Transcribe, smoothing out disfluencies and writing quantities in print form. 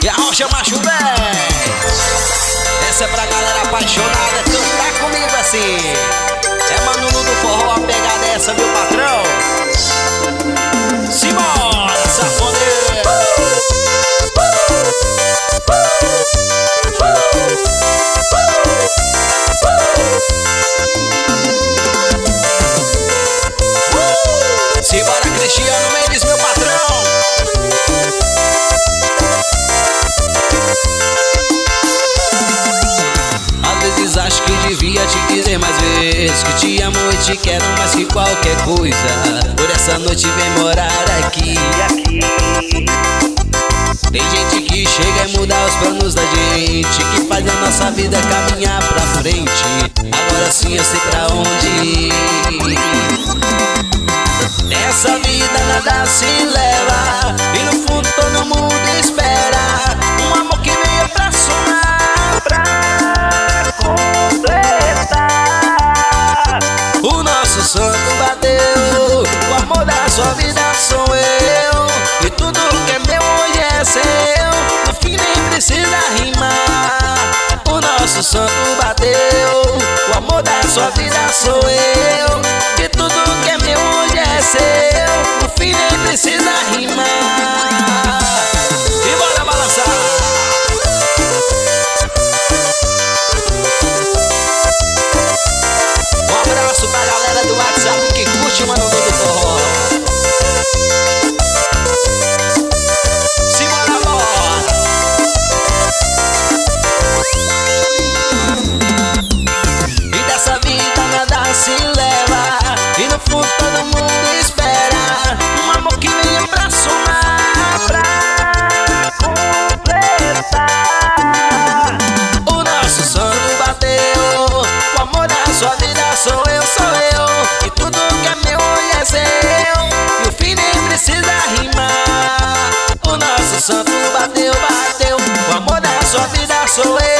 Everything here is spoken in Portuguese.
E a Rocha Macho Bem. Essa é pra galera apaixonada cantar comigo assim. É Manulu do forró, a pegada é essa, meu patrão. Simbora, safoneiro. Simbora, Cristiano Mendes, meu patrão. Às vezes acho que devia te dizer mais vezes que te amo e te quero mais que qualquer coisa. Por essa noite vem morar aqui. Tem gente que chega e muda os planos da gente, que faz a nossa vida caminhar pra frente. Agora sim eu sei pra onde ir. Nessa vida nada se leva, e no fundo todo mundo espera um amor que venha pra somar, pra completar. O nosso santo bateu, o amor da sua vida sou eu, e tudo que é meu hoje é seu, no fim nem precisa rimar. O nosso santo bateu, o amor da sua vida sou eu, e tudo que é meu hoje é seu, no fim nem precisa rimar. E bora balançar. Um abraço pra galera do WhatsApp que curte o Manulu do forró. Simbora, bora. E dessa vida nada se leva, e no fundo todo mundo espera um amor que venha pra somar, pra completar. O nosso sonho bateu, o amor da sua vida sou eu, e tudo que é meu hoje é seu, e o fim nem precisa rimar. O nosso santo bateu, bateu, o amor da sua vida sou eu.